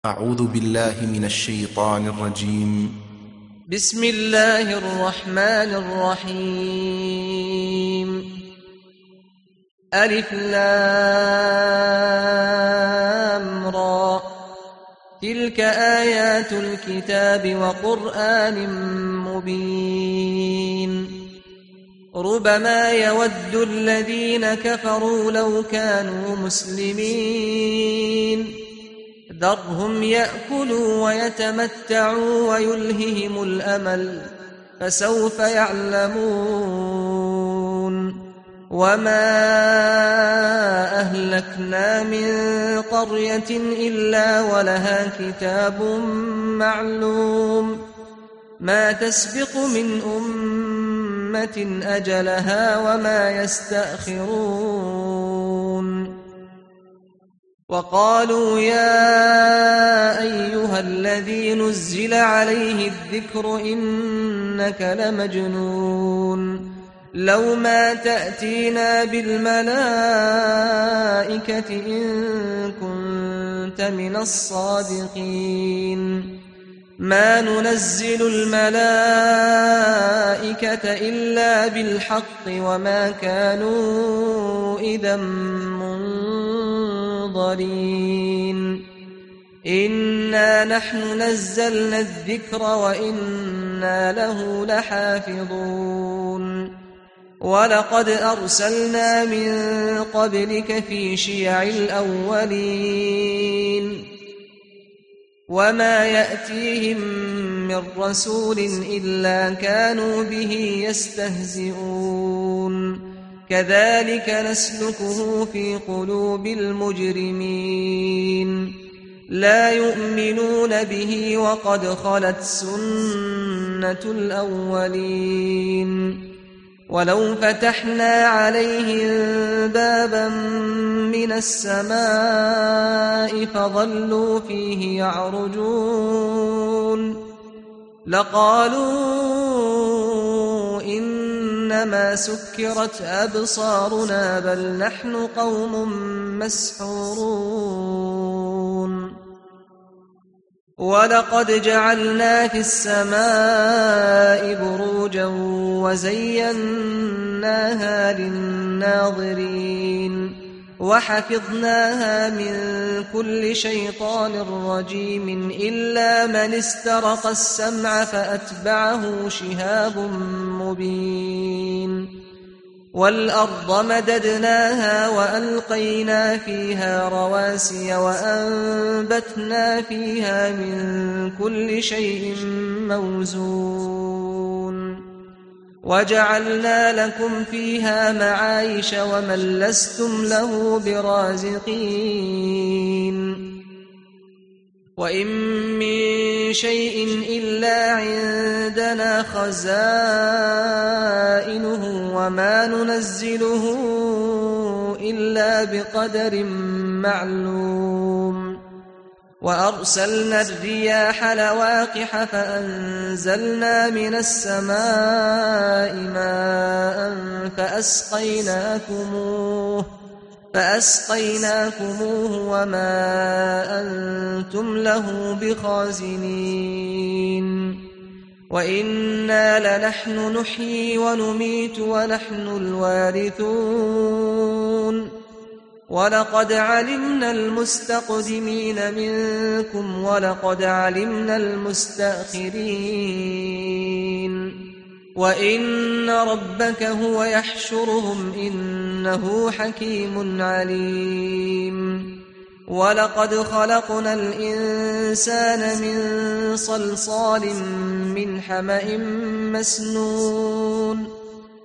أعوذ بالله من الشيطان الرجيم. بسم الله الرحمن الرحيم. ألف لام را، تلك آيات الكتاب وقرآن مبين. ربما يود الذين كفروا لو كانوا مسلمين، ذرهم يأكلوا ويتمتعوا ويلههم الأمل، فسوف يعلمون. وما أهلكنا من قرية إلا ولها كتاب معلوم، ما تسبق من أمة أجلها وما يستأخرون. وقالوا يا أيها الذي نزل عليه الذكر إنك لمجنون، لو ما تأتينا بالملائكة إن كنت من الصادقين. ما ننزل الملائكة إلا بالحق وما كانوا إذا منظرين. إنا نحن نزلنا الذكر وإنا له لحافظون. ولقد أرسلنا من قبلك في شيع الأولين، وما يأتيهم من رسول إلا كانوا به يستهزئون. كذلك نسلكه في قلوب المجرمين، لا يؤمنون به وقد خلت سنة الأولين. ولو فتحنا عليهم بابا من السماء فظلوا فيه يعرجون لقالوا إنما سكرت أبصارنا بل نحن قوم مسحورون. ولقد جعلنا في السماء بروجا وزيناها للناظرين وحفظناها من كل شيطان رجيم إلا من استرق السمع فأتبعه شهاب مبين. والأرض مددناها وألقينا فيها رواسي وأنبتنا فيها من كل شيء موزون. وجعلنا لكم فيها معايش ومن لستم له برازقين. وإن من شيء إلا عندنا خزائنه وما ننزله إلا بقدر معلوم. وأرسلنا الرياح لواقح فأنزلنا من السماء ماء فأسقيناكموه وما أنتم له بخازنين. وإنا لنحن نحيي ونميت ونحن الوارثون. ولقد علمنا المستقدمين منكم ولقد علمنا المستأخرين. وإن ربك هو يحشرهم إنه حكيم عليم. ولقد خلقنا الإنسان من صلصال من حمأ مسنون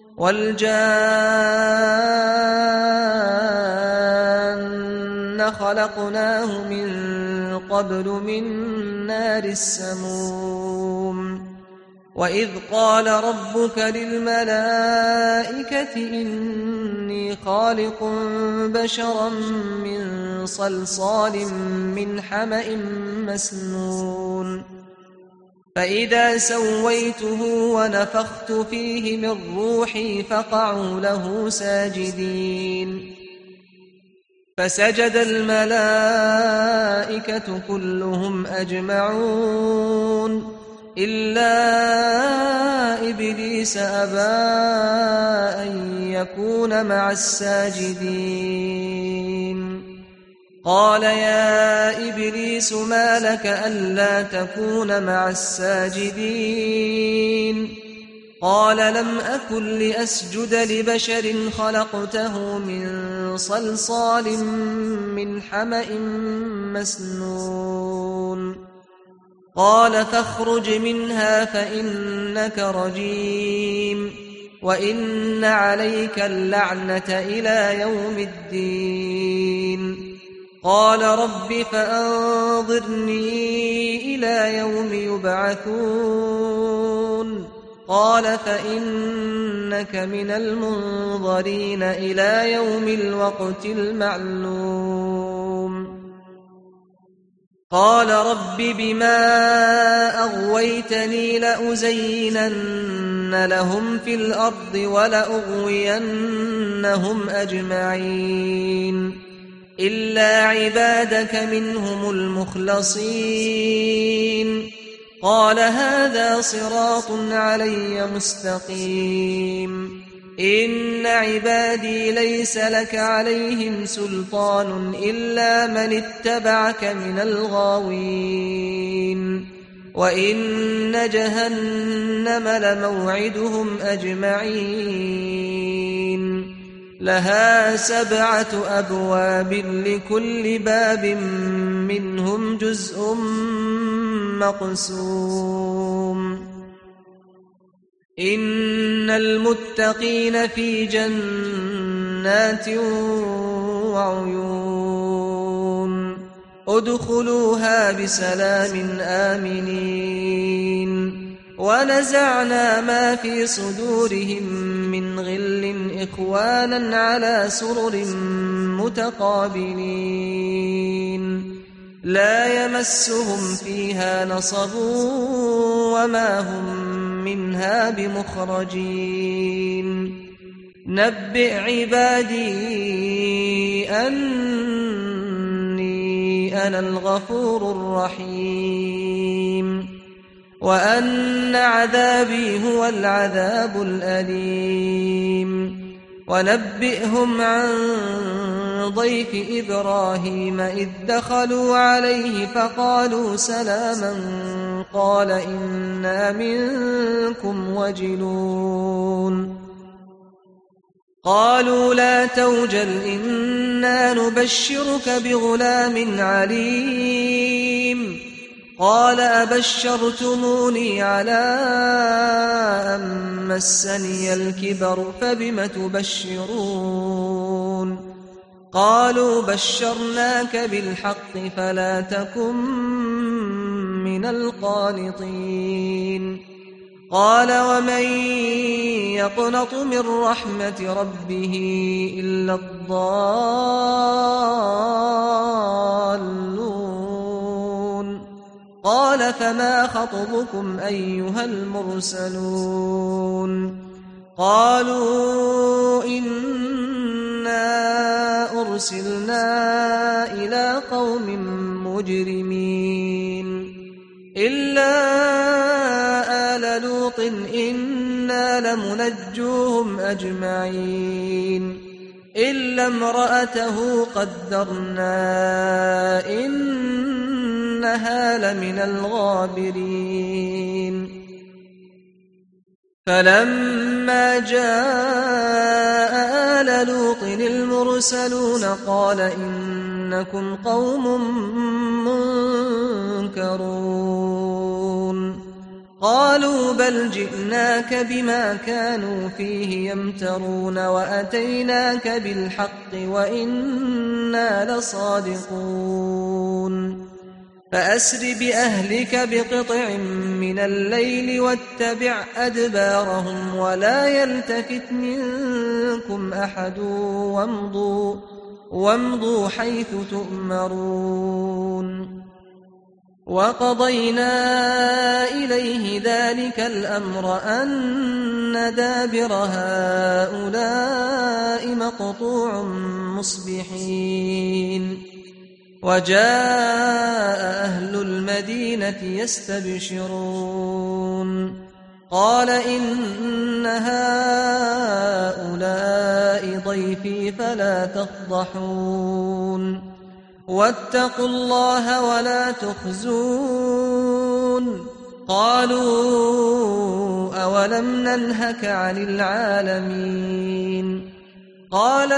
والجان خلقناه من قبل من نار السموم. وإذ قال ربك للملائكة إني خالق بشرا من صلصال من حمأ مسنون فإذا سويته ونفخت فيه من روحي فقعوا له ساجدين. فسجد الملائكة والملائكة كلهم أجمعون إلا إبليس أبى أن يكون مع الساجدين قال يا إبليس ما لك ألا تكون مع الساجدين قال لم أكن لأسجد لبشر خلقته من صلصال من حمأ مسنون قال فاخرج منها فإنك رجيم وإن عليك اللعنة إلى يوم الدين قال رب فأنظرني إلى يوم يبعثون قال فإنك من المنظرين إلى يوم الوقت المعلوم قال رب بما أغويتني لأزينن لهم في الأرض ولأغوينهم أجمعين إلا عبادك منهم المخلصين قال هذا صراط علي مستقيم إن عبادي ليس لك عليهم سلطان إلا من اتبعك من الغاوين وإن جهنم لموعدهم أجمعين لها 7 أبواب لكل باب منهم جزء مقسوم إن المتقين في جنات وعيون ادخلوها بسلام آمنين ونزعنا ما في صدورهم من غل إخوانا على سرر متقابلين لا يمسهم فيها نصب وما هم منها بمخرجين نبئ عبادي أني أنا الغفور الرحيم وأن عذابي هو العذاب الأليم ونبئهم عن ضيف إبراهيم إذ دخلوا عليه فقالوا سلاما قال إنا منكم وجلون قالوا لا توجل إنا نبشرك بغلام عليم قال أبشرتموني على أن مسني الكبر فبم تبشرون قالوا بشرناك بالحق فلا تكن من القانطين قال ومن يقنط من رحمة ربه إلا الضالون قال فما خطبكم أيها المرسلون قالوا إنا أرسلنا إلى قوم مجرمين إلا آل لوط إنا لمنجوهم أجمعين إلا امرأته قدرنا إنها لمن الغابرين فلما جاء آل لوط المرسلون قال إنكم قوم منكرون قالوا بل جئناك بما كانوا فيه يمترون وأتيناك بالحق وإنا لصادقون فأسر بأهلك بقطع من الليل واتبع أدبارهم ولا يلتفت منكم أحد وامضوا حيث تؤمرون وقضينا إليه ذلك الأمر أن دابر هؤلاء مقطوع مصبحين وجاء أهل المدينة يستبشرون قال إن هؤلاء ضيفي فلا تفضحون واتقوا الله ولا تخزون قالوا أولم ننهك عن العالمين قال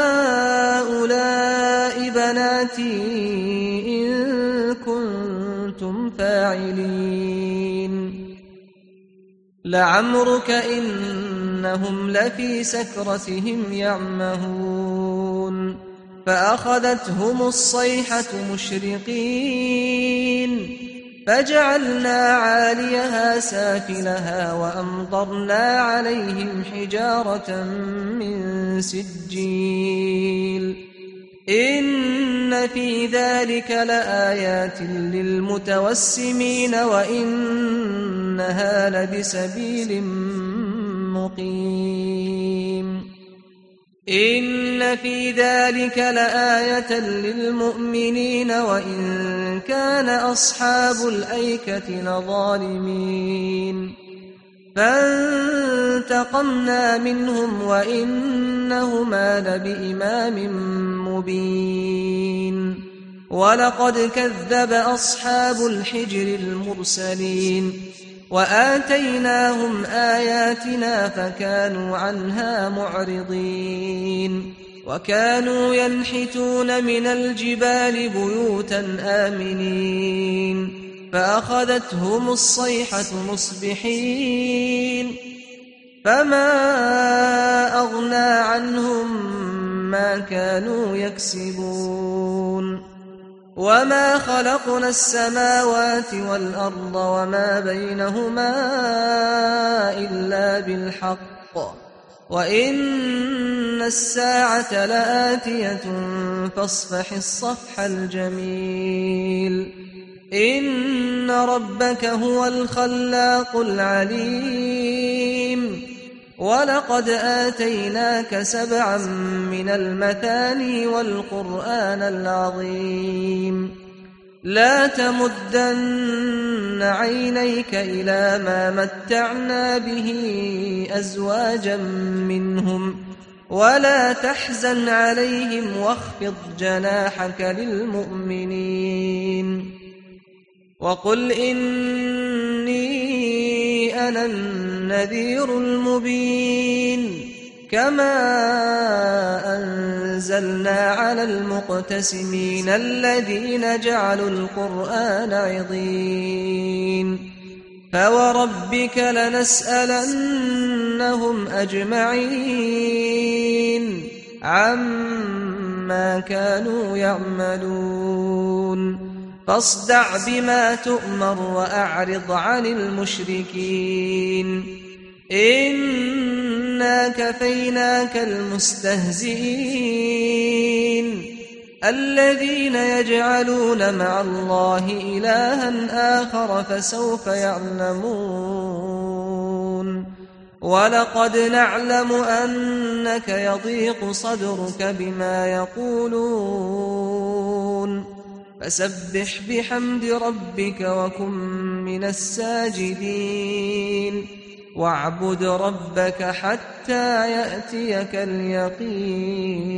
هؤلاء بناتي إن كنتم فاعلين لعمرك إنهم لفي سكرتهم يعمهون فأخذتهم الصيحة مشرقين فجعلنا عاليها سافلها وأمطرنا عليهم حجارة من سجيل إن في ذلك لآيات للمتوسمين وإنها لبسبيل مقيم إن في ذلك لآية للمؤمنين وإن كان أصحاب الأيكة لظالمين فانتقمنا منهم وإنهما لبإمام مبين ولقد كذب أصحاب الحجر المرسلين وآتيناهم آياتنا فكانوا عنها معرضين وكانوا ينحتون من الجبال بيوتا آمنين فأخذتهم الصيحة مصبحين فما أغنى عنهم ما كانوا يكسبون وما خلقنا السماوات والأرض وما بينهما إلا بالحق وإن الساعة لآتية فاصفح الصفح الجميل إن ربك هو الخلاق العليم ولقد آتيناك 7 من المثاني والقرآن العظيم لا تمدن عينيك إلى ما متعنا به أزواجا منهم ولا تحزن عليهم واخفض جناحك للمؤمنين وقل إني أنا النذير المبين كما أنزلنا على المقتسمين الذين جعلوا القرآن عضين فوربك لنسألنهم أجمعين عما كانوا يعملون فاصدع بما تؤمر وأعرض عن المشركين إنا كفيناك المستهزئين الذين يجعلون مع الله إلها آخر فسوف يعلمون ولقد نعلم أنك يضيق صدرك بما يقولون فسبح بحمد ربك وكن من الساجدين واعبد ربك حتى يأتيك اليقين